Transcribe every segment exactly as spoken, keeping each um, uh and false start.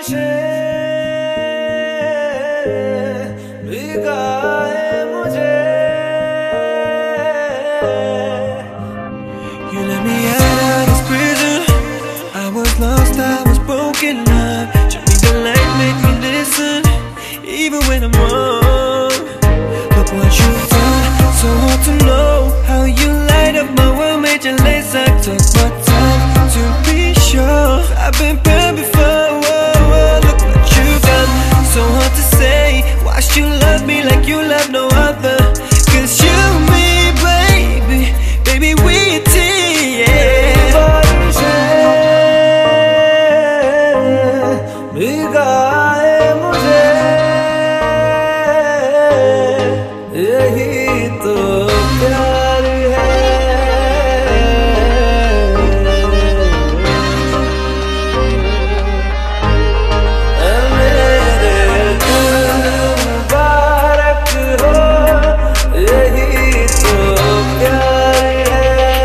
से भीगा है मुझे। You let me out of this prison. I was lost, I was broken up. Show me the light, make me listen, even when I'm wrong. Look what you've done, so hard to know how you light up my world, made your legs like took my time to be sure. I've been burned before, whoa, whoa. Look what you've done, so hard to say. Watched you love me like you love no other. Cause you and me, baby, baby, we a team, yeah. बारिशें भीगा है मुझे, यही तो प्यार है। मेरे दिल मुबारक हो, यही तो प्यार है।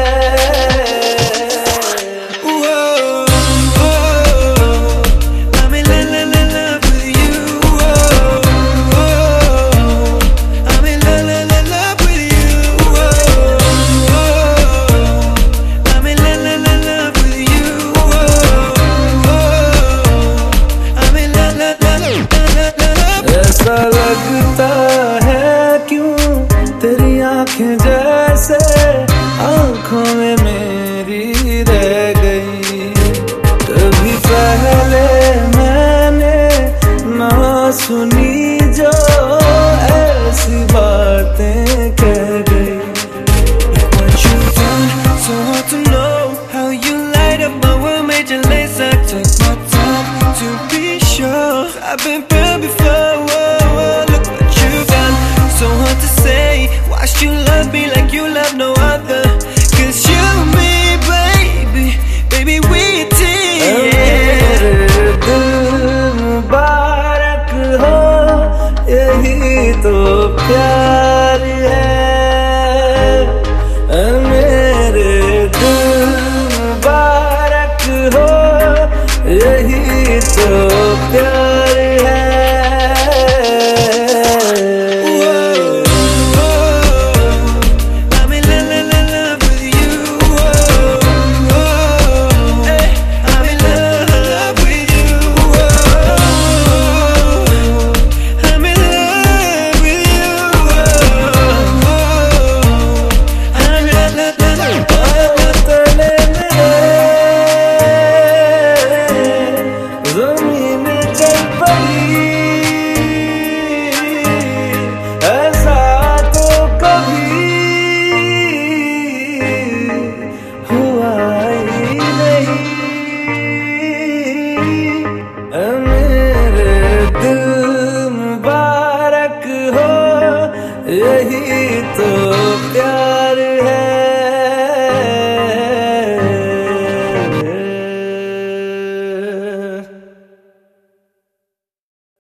Whoa, whoa, I'm in love, love, love, love with you. Whoa, whoa, I'm in love, love, love, love with you. Whoa, whoa, I'm in love, love, love, love with you. Whoa, whoa, I'm in love, love, love, love, love, love. ऐसा लगता है क्यों तेरी आंखें जैसे आंखों में मेरी रह गई। कभी पहले मैंने ना सुनी जो ऐसी बातें कह गई। Look what you've done, so hard to know how you light up my world, made your legs like took my time to be sure. I've been burned before, whoa, whoa. Look what you've done, so hard to say. Watched you love me like you love no other. Cause you and me, baby, baby, we a team, yeah. मेरे दिल मुबारक हो, यही तो प्यार है। मेरे दिल मुबारक हो, यही तो प्यार है। Whoa, whoa, I'm in love, love, love, love with you. Whoa, whoa, hey, I'm in love, love with you. Whoa, I'm in love with you. Whoa, I'm in love, love, love, love. तले मेरे ज़मीन चल पड़ी, ऐसा तो कभी हुआ ही नहीं।